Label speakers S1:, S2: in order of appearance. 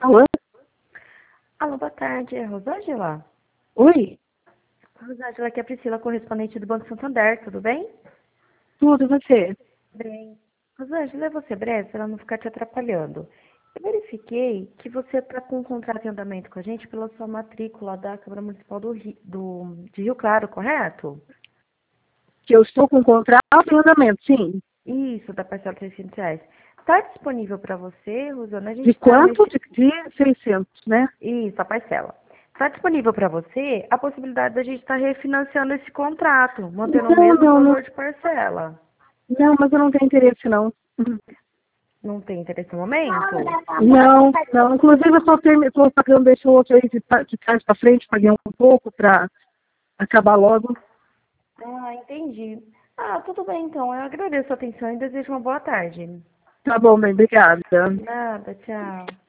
S1: Alô?
S2: Alô, boa tarde. É Rosângela?
S1: Oi?
S2: Rosângela, aqui é a Priscila, correspondente do Banco Santander, tudo bem?
S1: Tudo, e você?
S2: Bem. Rosângela, é você breve, para não ficar te atrapalhando. Eu verifiquei que você está com um contrato em andamento com a gente pela sua matrícula da Câmara Municipal de Rio Claro, correto?
S1: Que eu estou com um contrato em andamento, sim.
S2: Isso, da parcela de R$ 600. Está disponível para você, Rosana? A gente
S1: De
S2: está
S1: quanto? De 600, né?
S2: Isso, a parcela. Está disponível para você a possibilidade da gente estar refinanciando esse contrato, mantendo o
S1: Não,
S2: mesmo
S1: não, não.
S2: valor de parcela.
S1: Não, mas eu não tenho interesse, não.
S2: Não tem interesse no momento?
S1: Não, não. Inclusive, eu estou pagando esse outro aí de trás para frente, paguei um pouco para acabar logo.
S2: Ah, entendi. Ah, tudo bem então. Eu agradeço a atenção e desejo uma boa tarde.
S1: Tá bom, bem, obrigada.
S2: Nada, tchau.